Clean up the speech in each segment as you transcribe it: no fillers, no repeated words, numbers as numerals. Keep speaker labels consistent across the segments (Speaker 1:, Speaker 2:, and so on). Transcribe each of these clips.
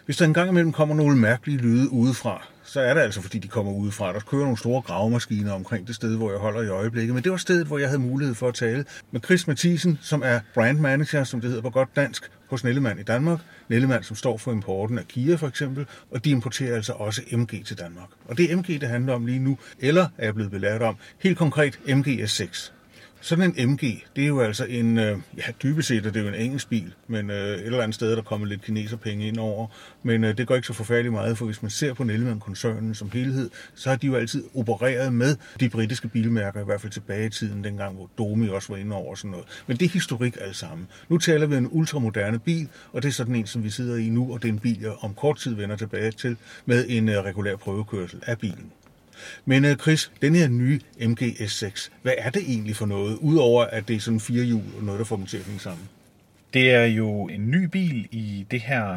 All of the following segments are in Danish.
Speaker 1: Hvis der engang imellem kommer nogle mærkelige lyde udefra, så er det altså, fordi de kommer udefra. Der kører nogle store gravemaskiner omkring det sted, hvor jeg holder i øjeblikket. Men det var stedet, hvor jeg havde mulighed for at tale med Chris Mathisen, som er brand manager, som det hedder på godt dansk, hos Nellemann i Danmark. Nellemann, som står for importen af Kia for eksempel, og de importerer altså også MG til Danmark. Og det er MG, det handler om lige nu, eller er jeg blevet belært om, helt konkret MG S6. Sådan en MG, det er jo altså en, dybest set er det jo en engelsk bil, men et eller andet sted der kommer lidt kineserpenge ind over. Men det går ikke så forfærdeligt meget, for hvis man ser på Nellemann-koncernen som helhed, så har de jo altid opereret med de britiske bilmærker, i hvert fald tilbage i tiden, dengang hvor Domi også var inde over og sådan noget. Men det er historik alt sammen. Nu taler vi om en ultramoderne bil, og det er sådan en, som vi sidder i nu, og det er en bil, jeg om kort tid vender tilbage til med en regulær prøvekørsel af bilen. Men Chris, den her nye MG S6, hvad er det egentlig for noget, udover at det er sådan 4 hjul og noget, der får dem til at hænge sammen?
Speaker 2: Det er jo en ny bil i det her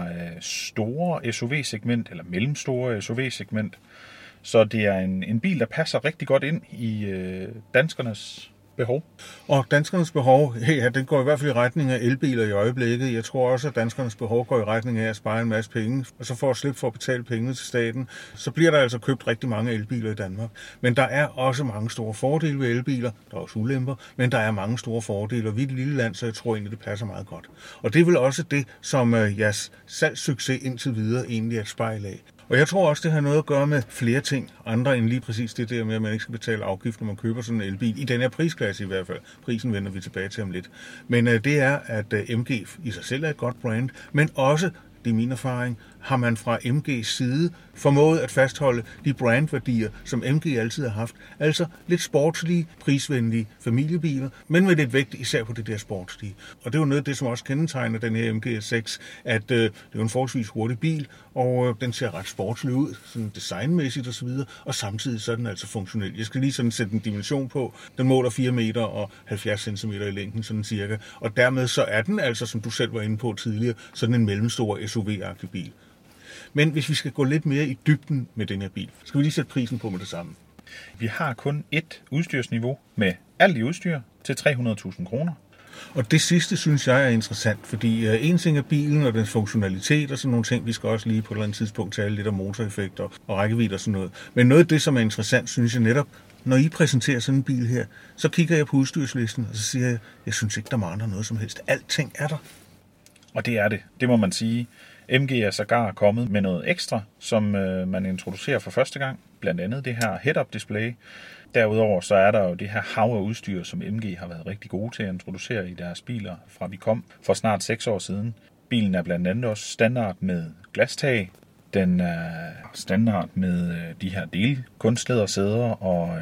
Speaker 2: store SUV-segment, eller mellemstore SUV-segment. Så det er en bil, der passer rigtig godt ind i danskernes behov.
Speaker 1: Og danskernes behov, den går i hvert fald i retning af elbiler i øjeblikket. Jeg tror også, at danskernes behov går i retning af at spare en masse penge, og så for at slippe for at betale penge til staten, så bliver der altså købt rigtig mange elbiler i Danmark. Men der er også mange store fordele ved elbiler. Der er også ulemper, men der er mange store fordele, og vi er et lille land, så jeg tror egentlig, det passer meget godt. Og det er vel også det, som jeres salgssucces indtil videre egentlig er et spejl af. Og jeg tror også, det har noget at gøre med flere ting, andre end lige præcis det der med, at man ikke skal betale afgift, når man køber sådan en elbil. I den her prisklasse i hvert fald. Prisen vender vi tilbage til om lidt. Men det er, at MG i sig selv er et godt brand, men også, det er min erfaring, har man fra MG's side formået at fastholde de brandværdier, som MG altid har haft. Altså lidt sportslige, prisvenlige familiebiler, men med lidt vægt især på det der sportslige. Og det er jo noget af det, som også kendetegner den her MG S6, at det er en forholdsvis hurtig bil, og den ser ret sportslig ud, sådan designmæssigt osv., og samtidig så er den altså funktionel. Jeg skal lige sådan sætte en dimension på. Den måler 4 meter og 70 cm i længden, sådan cirka. Og dermed så er den altså, som du selv var inde på tidligere, sådan en mellemstor SUV-agtig bil. Men hvis vi skal gå lidt mere i dybden med den her bil, skal vi lige sætte prisen på med det samme.
Speaker 2: Vi har kun et udstyrsniveau med alt i udstyr til 300.000 kroner.
Speaker 1: Og det sidste synes jeg er interessant, fordi en ting er bilen og dens funktionalitet og sådan nogle ting. Vi skal også lige på et eller andet tidspunkt tale lidt om motoreffekter og rækkevidde og sådan noget. Men noget af det, som er interessant, synes jeg netop, når I præsenterer sådan en bil her, så kigger jeg på udstyrslisten, og så siger jeg synes ikke, der mangler noget som helst. Alting er der.
Speaker 2: Og det er det. Det må man sige. MG er sågar kommet med noget ekstra, som man introducerer for første gang. Blandt andet det her head-up display. Derudover så er der jo det her hav af udstyr, som MG har været rigtig gode til at introducere i deres biler, fra vi kom for snart 6 år siden. Bilen er blandt andet også standard med glastag. Den er standard med de her delkunstlædersæder og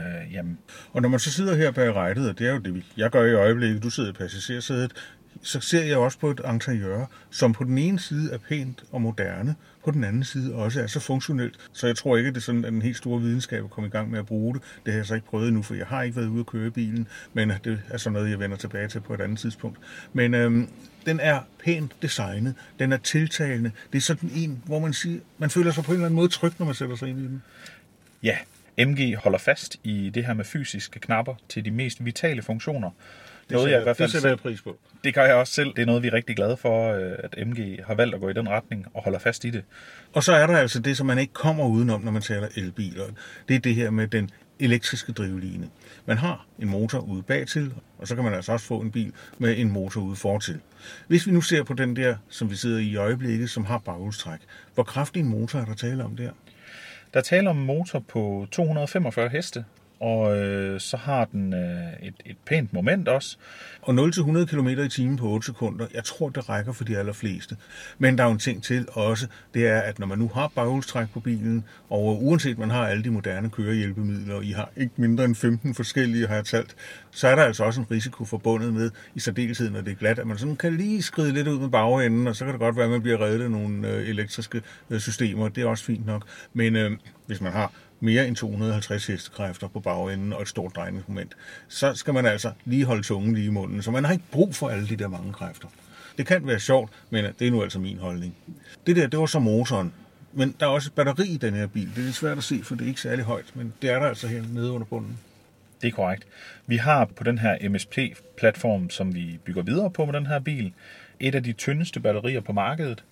Speaker 1: Og når man så sidder her bag rattet, og det er jo det, jeg gør i øjeblikket, du sidder i passagersædet, så ser jeg også på et interiør, som på den ene side er pænt og moderne, på den anden side også er så funktionelt. Så jeg tror ikke, at det er sådan, at den helt store videnskab er kommet i gang med at bruge det. Det har jeg så ikke prøvet endnu, for jeg har ikke været ude at køre bilen, men det er sådan noget, jeg vender tilbage til på et andet tidspunkt. Men den er pænt designet, den er tiltalende. Det er sådan en, hvor man siger, man føler sig på en eller anden måde tryg, når man sætter sig ind i den.
Speaker 2: Ja, MG holder fast i det her med fysiske knapper til de mest vitale funktioner.
Speaker 1: Det sætter jeg pris på.
Speaker 2: Det gør jeg også selv. Det er noget, vi er rigtig glade for, at MG har valgt at gå i den retning og holder fast i det.
Speaker 1: Og så er der altså det, som man ikke kommer udenom, når man taler elbiler. Det er det her med den elektriske drivline. Man har en motor ude bagtil, og så kan man altså også få en bil med en motor ude fortil. Hvis vi nu ser på den der, som vi sidder i øjeblikket, som har baghjulstræk, hvor kraftig en motor er der tale om der?
Speaker 2: Der taler om en motor på 245 heste, og så har den et pænt moment også.
Speaker 1: Og 0-100 km i timen på 8 sekunder, jeg tror, det rækker for de allerfleste. Men der er jo en ting til også, det er, at når man nu har baghjulstræk på bilen, og uanset man har alle de moderne kørehjælpemidler, og I har ikke mindre end 15 forskellige, har jeg talt, så er der altså også en risiko forbundet med, i særdeleshed, når det er glat, at man sådan kan lige skride lidt ud med bagenden, og så kan det godt være, at man bliver reddet af nogle elektriske systemer. Det er også fint nok. Men hvis man har mere end 250 hestekræfter på bagenden og et stort drejningsmoment, så skal man altså lige holde tungen lige i munden, så man har ikke brug for alle de der mange kræfter. Det kan være sjovt, men det er nu altså min holdning. Det var så motoren, men der er også et batteri i den her bil. Det er lidt svært at se, for det er ikke særlig højt, men det er der altså her nede under bunden.
Speaker 2: Det er korrekt. Vi har på den her MSP-platform, som vi bygger videre på med den her bil, et af de tyndeste batterier på markedet.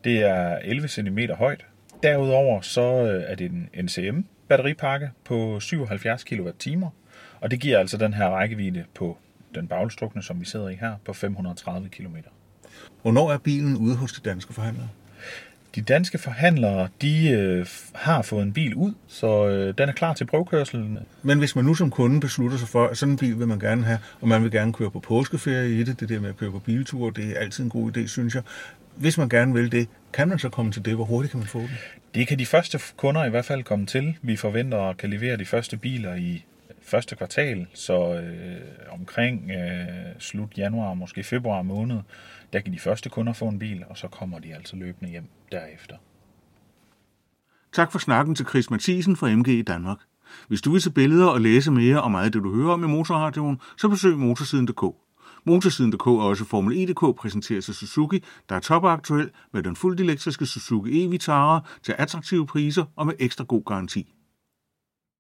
Speaker 2: Det er 11 cm højt. Derudover så er det en NCM-batteripakke på 77 kWh, og det giver altså den her rækkevidde på den baghjulstrukne, som vi sidder i her, på 530 km.
Speaker 1: Hvornår er bilen ude hos de danske forhandlere?
Speaker 2: De danske forhandlere, de har fået en bil ud, så den er klar til prøvekørselen.
Speaker 1: Men hvis man nu som kunde beslutter sig for, at sådan en bil vil man gerne have, og man vil gerne køre på påskeferie i det der med at køre på bilture, det er altid en god idé, synes jeg. Hvis man gerne vil det, kan man så komme til det? Hvor hurtigt kan man få den?
Speaker 2: Det kan de første kunder i hvert fald komme til. Vi forventer at kan levere de første biler i første kvartal, så omkring slut januar, måske februar måned, der kan de første kunder få en bil, og så kommer de altså løbende hjem derefter.
Speaker 1: Tak for snakken til Chris Mathisen fra MG i Danmark. Hvis du vil se billeder og læse mere om meget af det, du hører om i Motorradioen, så besøg motorsiden.dk. Motorsiden.dk og også Formel E.dk præsenterer sig Suzuki, der er topaktuel med den fuldt elektriske Suzuki e-Vitara til attraktive priser og med ekstra god garanti.